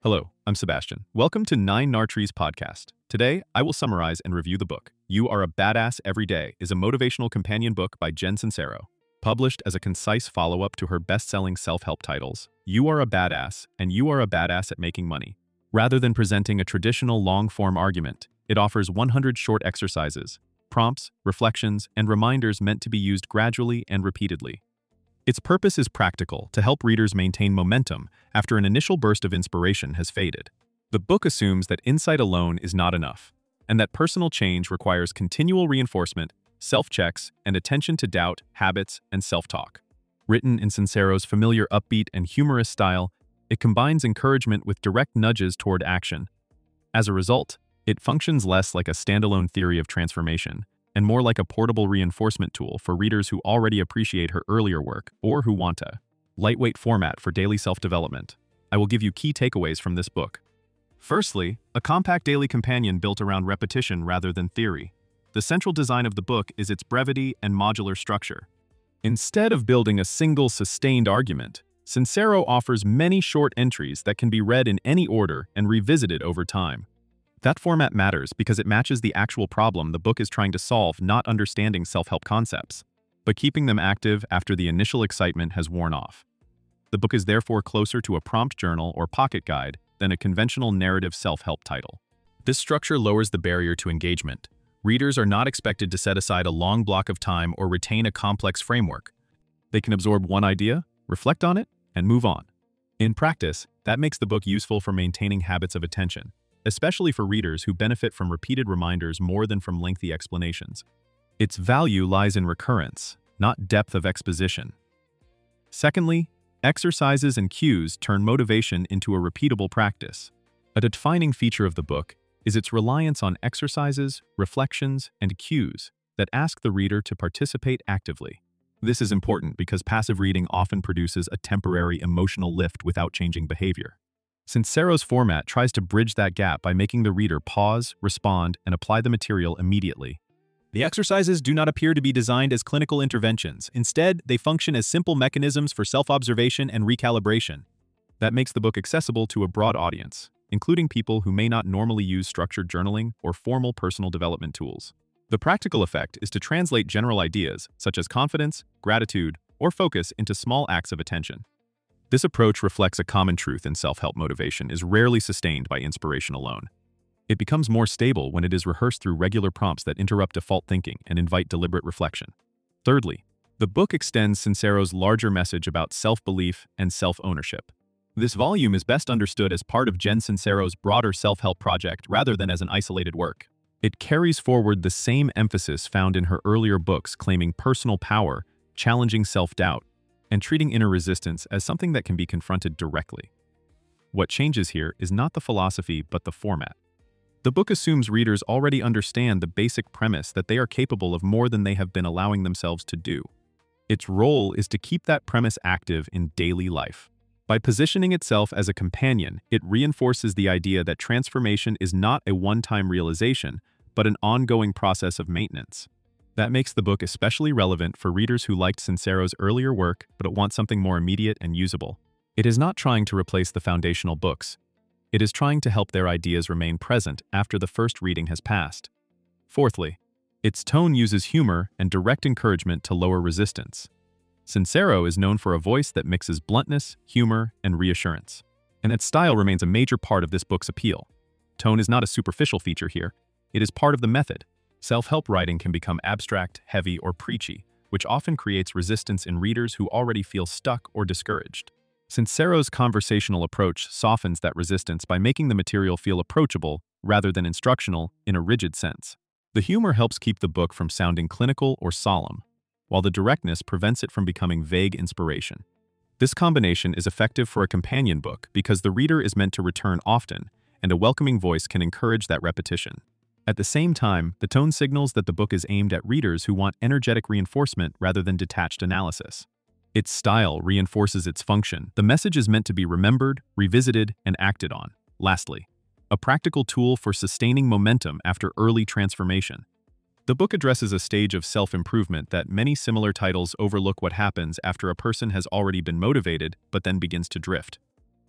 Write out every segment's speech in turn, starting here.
Hello, I'm Sebastian. Welcome to Nine Nartrees podcast. Today, I will summarize and review the book. You Are a Badass Every Day is a motivational companion book by Jen Sincero. Published as a concise follow-up to her best-selling self-help titles, You Are a Badass and You Are a Badass at Making Money. Rather than presenting a traditional long-form argument, it offers 100 short exercises, prompts, reflections, and reminders meant to be used gradually and repeatedly. Its purpose is practical, to help readers maintain momentum after an initial burst of inspiration has faded. The book assumes that insight alone is not enough, and that personal change requires continual reinforcement, self-checks, and attention to doubt, habits, and self-talk. Written in Sincero's familiar upbeat and humorous style, it combines encouragement with direct nudges toward action. As a result, it functions less like a standalone theory of transformation and more like a portable reinforcement tool for readers who already appreciate her earlier work or who want a lightweight format for daily self-development. I will give you key takeaways from this book. Firstly, a compact daily companion built around repetition rather than theory. The central design of the book is its brevity and modular structure. Instead of building a single sustained argument, Sincero offers many short entries that can be read in any order and revisited over time. That format matters because it matches the actual problem the book is trying to solve, not understanding self-help concepts, but keeping them active after the initial excitement has worn off. The book is therefore closer to a prompt journal or pocket guide than a conventional narrative self-help title. This structure lowers the barrier to engagement. Readers are not expected to set aside a long block of time or retain a complex framework. They can absorb one idea, reflect on it, and move on. In practice, that makes the book useful for maintaining habits of attention, especially for readers who benefit from repeated reminders more than from lengthy explanations. Its value lies in recurrence, not depth of exposition. Secondly, exercises and cues turn motivation into a repeatable practice. A defining feature of the book is its reliance on exercises, reflections, and cues that ask the reader to participate actively. This is important because passive reading often produces a temporary emotional lift without changing behavior. Sincero's format tries to bridge that gap by making the reader pause, respond, and apply the material immediately. The exercises do not appear to be designed as clinical interventions. Instead, they function as simple mechanisms for self-observation and recalibration. That makes the book accessible to a broad audience, including people who may not normally use structured journaling or formal personal development tools. The practical effect is to translate general ideas, such as confidence, gratitude, or focus, into small acts of attention. This approach reflects a common truth in self-help: motivation is rarely sustained by inspiration alone. It becomes more stable when it is rehearsed through regular prompts that interrupt default thinking and invite deliberate reflection. Thirdly, the book extends Sincero's larger message about self-belief and self-ownership. This volume is best understood as part of Jen Sincero's broader self-help project rather than as an isolated work. It carries forward the same emphasis found in her earlier books, claiming personal power, challenging self-doubt, and treating inner resistance as something that can be confronted directly. What changes here is not the philosophy but the format. The book assumes readers already understand the basic premise that they are capable of more than they have been allowing themselves to do. Its role is to keep that premise active in daily life. By positioning itself as a companion, it reinforces the idea that transformation is not a one-time realization, but an ongoing process of maintenance. That makes the book especially relevant for readers who liked Sincero's earlier work but want something more immediate and usable. It is not trying to replace the foundational books. It is trying to help their ideas remain present after the first reading has passed. Fourthly, its tone uses humor and direct encouragement to lower resistance. Sincero is known for a voice that mixes bluntness, humor, and reassurance, and its style remains a major part of this book's appeal. Tone is not a superficial feature here. It is part of the method. Self-help writing can become abstract, heavy, or preachy, which often creates resistance in readers who already feel stuck or discouraged. Sincero's conversational approach softens that resistance by making the material feel approachable rather than instructional in a rigid sense. The humor helps keep the book from sounding clinical or solemn, while the directness prevents it from becoming vague inspiration. This combination is effective for a companion book because the reader is meant to return often, and a welcoming voice can encourage that repetition. At the same time, the tone signals that the book is aimed at readers who want energetic reinforcement rather than detached analysis. Its style reinforces its function. The message is meant to be remembered, revisited, and acted on. Lastly, a practical tool for sustaining momentum after early transformation. The book addresses a stage of self-improvement that many similar titles overlook: what happens after a person has already been motivated but then begins to drift.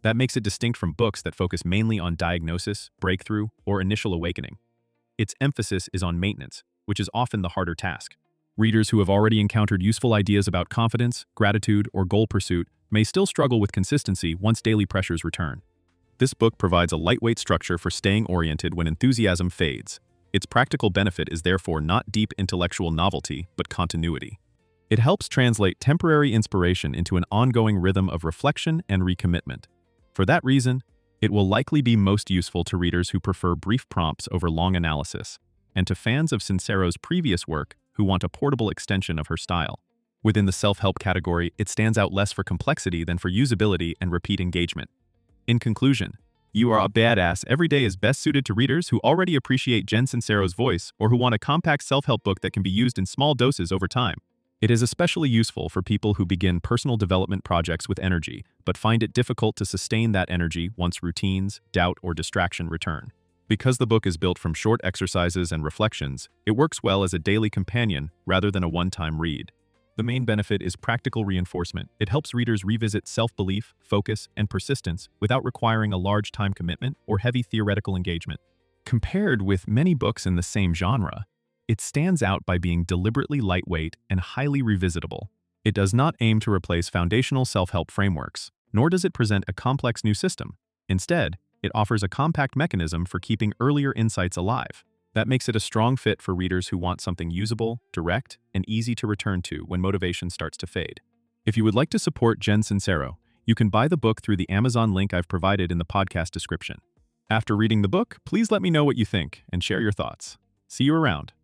That makes it distinct from books that focus mainly on diagnosis, breakthrough, or initial awakening. Its emphasis is on maintenance, which is often the harder task. Readers who have already encountered useful ideas about confidence, gratitude, or goal pursuit may still struggle with consistency once daily pressures return. This book provides a lightweight structure for staying oriented when enthusiasm fades. Its practical benefit is therefore not deep intellectual novelty, but continuity. It helps translate temporary inspiration into an ongoing rhythm of reflection and recommitment. For that reason, it will likely be most useful to readers who prefer brief prompts over long analysis, and to fans of Sincero's previous work who want a portable extension of her style. Within the self-help category, it stands out less for complexity than for usability and repeat engagement. In conclusion, You Are a Badass Every Day is best suited to readers who already appreciate Jen Sincero's voice or who want a compact self-help book that can be used in small doses over time. It is especially useful for people who begin personal development projects with energy, but find it difficult to sustain that energy once routines, doubt, or distraction return. Because the book is built from short exercises and reflections, it works well as a daily companion rather than a one-time read. The main benefit is practical reinforcement. It helps readers revisit self-belief, focus, and persistence without requiring a large time commitment or heavy theoretical engagement. Compared with many books in the same genre, it stands out by being deliberately lightweight and highly revisitable. It does not aim to replace foundational self-help frameworks, nor does it present a complex new system. Instead, it offers a compact mechanism for keeping earlier insights alive. That makes it a strong fit for readers who want something usable, direct, and easy to return to when motivation starts to fade. If you would like to support Jen Sincero, you can buy the book through the Amazon link I've provided in the podcast description. After reading the book, please let me know what you think and share your thoughts. See you around.